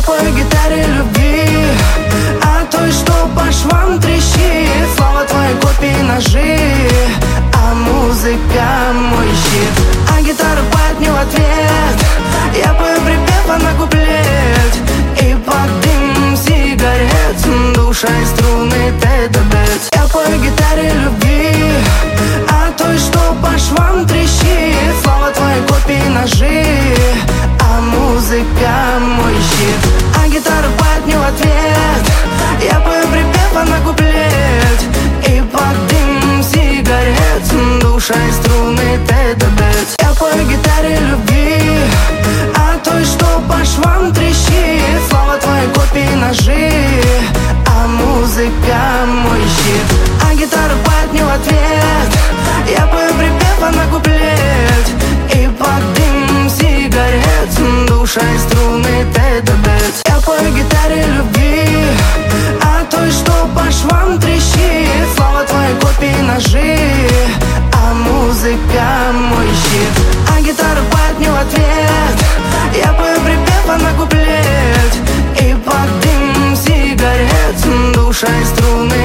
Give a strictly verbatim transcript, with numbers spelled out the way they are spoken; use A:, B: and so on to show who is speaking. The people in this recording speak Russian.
A: пою гитаре любви, а той, что по швам трещит. Слова твои копии ножи, а музыка мой щит. А гитара поет мне в ответ, я пою припев, она куплет. И под дым сигарет душа и струны тет-а-тет. Я пою гитаре любви, а той, что по швам трещит. Слова твои копии ножи, а музыка мой щит. А гитара поет мне в ответ, я пою припев, она куплет. И под дым сигарет душа и струны тет-а-тет. Я пою гитаре любви, а той, что по швам трещит. Слова твои копии ножи, а музыка мой щит. А гитара поет мне в ответ, я пою припев, она куплет. И под дым сигарет душа и струны тет-а-тет. Я пою гитаре любви, а той, что по швам трещит. Слова твои копии ножи, а музыка мой щит. А гитара поет мне в ответ, я пою припев, она куплет. И под дым сигарет душа и струны